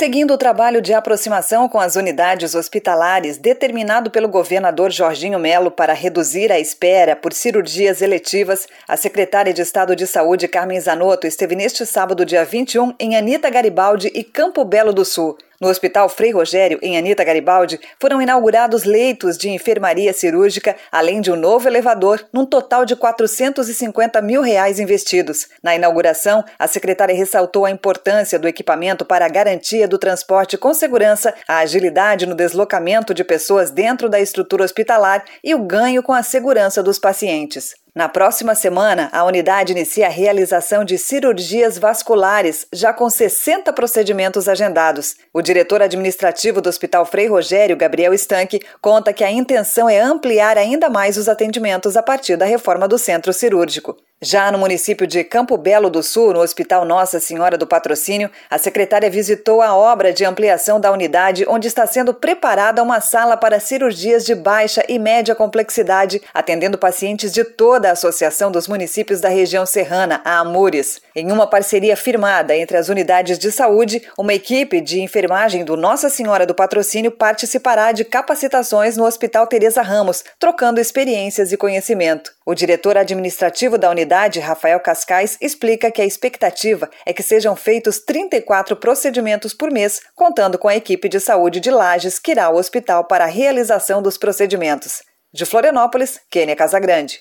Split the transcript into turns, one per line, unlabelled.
Seguindo o trabalho de aproximação com as unidades hospitalares determinado pelo governador Jorginho Melo para reduzir a espera por cirurgias eletivas, a secretária de Estado de Saúde, Carmen Zanotto, esteve neste sábado, dia 21, em Anita Garibaldi e Campo Belo do Sul. No Hospital Frei Rogério, em Anita Garibaldi, foram inaugurados leitos de enfermaria cirúrgica, além de um novo elevador, num total de R$450 mil investidos. Na inauguração, a secretária ressaltou a importância do equipamento para a garantia do transporte com segurança, a agilidade no deslocamento de pessoas dentro da estrutura hospitalar e o ganho com a segurança dos pacientes. Na próxima semana, a unidade inicia a realização de cirurgias vasculares, já com 60 procedimentos agendados. O diretor administrativo do Hospital Frei Rogério, Gabriel Stanchi, conta que a intenção é ampliar ainda mais os atendimentos a partir da reforma do centro cirúrgico. Já no município de Campo Belo do Sul, no Hospital Nossa Senhora do Patrocínio, a secretária visitou a obra de ampliação da unidade, onde está sendo preparada uma sala para cirurgias de baixa e média complexidade, atendendo pacientes de toda a Associação dos Municípios da Região Serrana, a AMURES. Em uma parceria firmada entre as unidades de saúde, uma equipe de enfermagem do Nossa Senhora do Patrocínio participará de capacitações no Hospital Teresa Ramos, trocando experiências e conhecimento. O diretor administrativo da unidade, Rafael Cascais, explica que a expectativa é que sejam feitos 34 procedimentos por mês, contando com a equipe de saúde de Lages que irá ao hospital para a realização dos procedimentos. De Florianópolis, Kênia Casagrande.